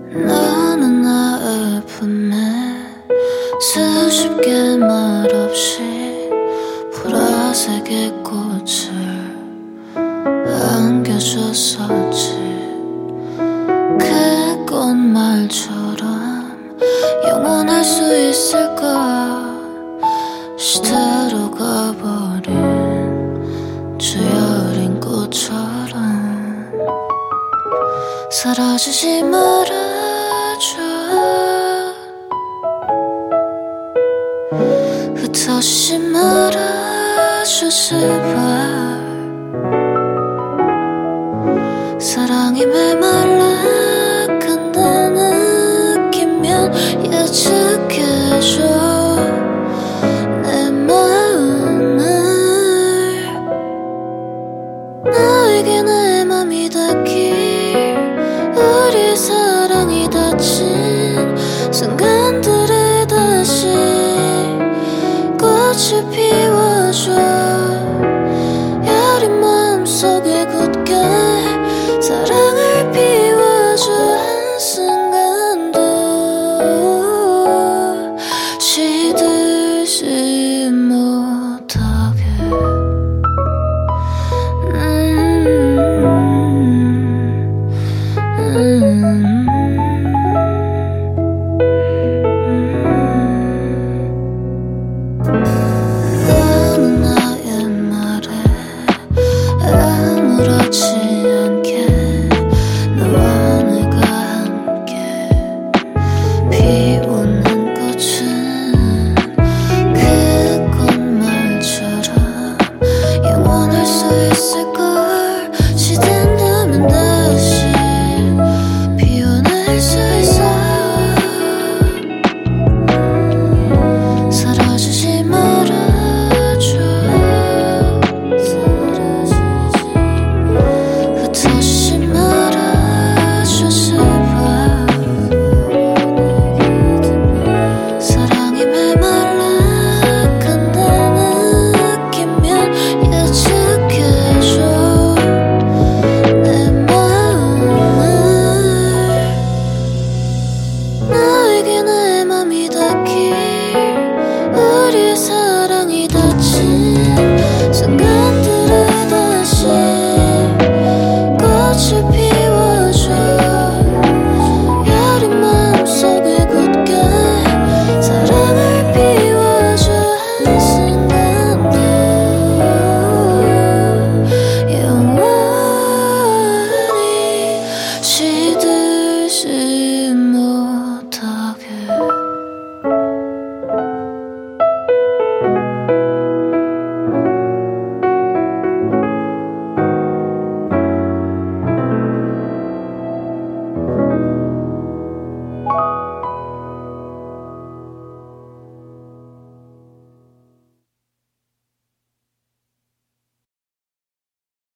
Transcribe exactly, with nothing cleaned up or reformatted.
너는 나의 품에 수십 개 말없이 보라색의 꽃을 안겨줬었지. 그 꽃말처럼 영원할 수 있을까. 시들어 가버린 저 여린 꽃처럼 사라지지 말아줘. 흩어지지 말아줘 제발. 사랑이 메말라 간다 느끼면 예측해줘 내 마음을. 나에게 내 맘이 닿길 우리 사랑이 닿지